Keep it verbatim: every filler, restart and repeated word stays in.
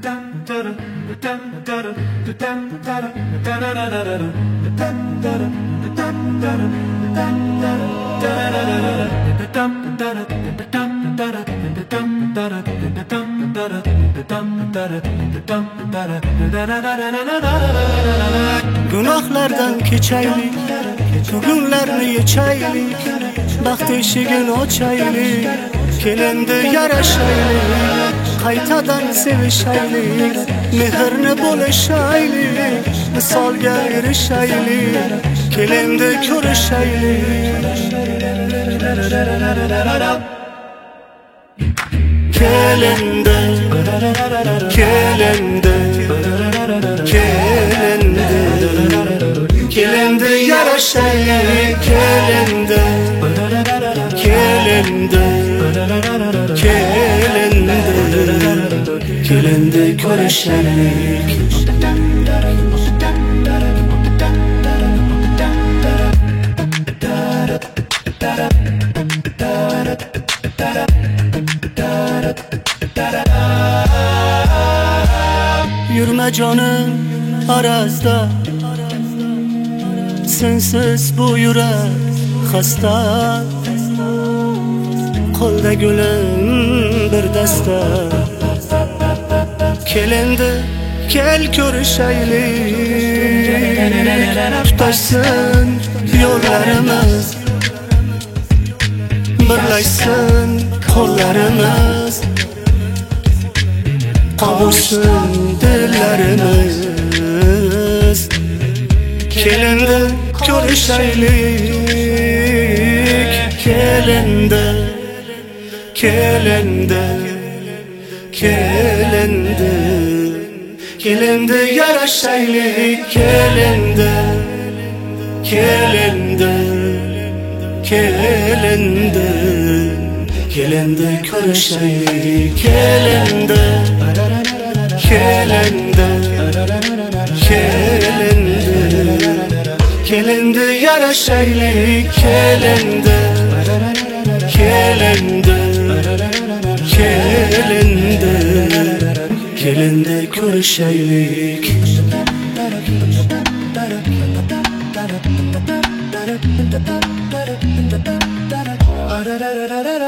Günahlardan keçaylik, günlerini yechaylik, baxt eshigini ochaylik, kelindi yarashaylik, qaytadan sevishaylik, mehrni bo'lishaylik, misolga erishaylik, kelindi ko'rishaylik. Kelindi, kelindi, kelindi, kelindi yarashaylik, kelindi, kelindi, kelindi, kelindi ko'rishaylik. Yürme canım arazda, sensiz bu yürek hasta, qo'lda gülüm bir dasta. Kelindi, kel ko'rishaylik, tutashsin yo'llarimiz, birlashsin qo'llarimiz, kavuşsun dillerimiz. Kelindi ko'rishaylik, kelindi, kelindi, kelindi, kelindi yarashaylik, kelindi, kelindi, kelindi, kelindi ko'rishaylik, kelindi, kelindi, kelindi, kelindi yarashaylik, kelindi, kelindi, kelindi, kelindi ko'rishaylik. Da da da da da da da da da da da da da da da da da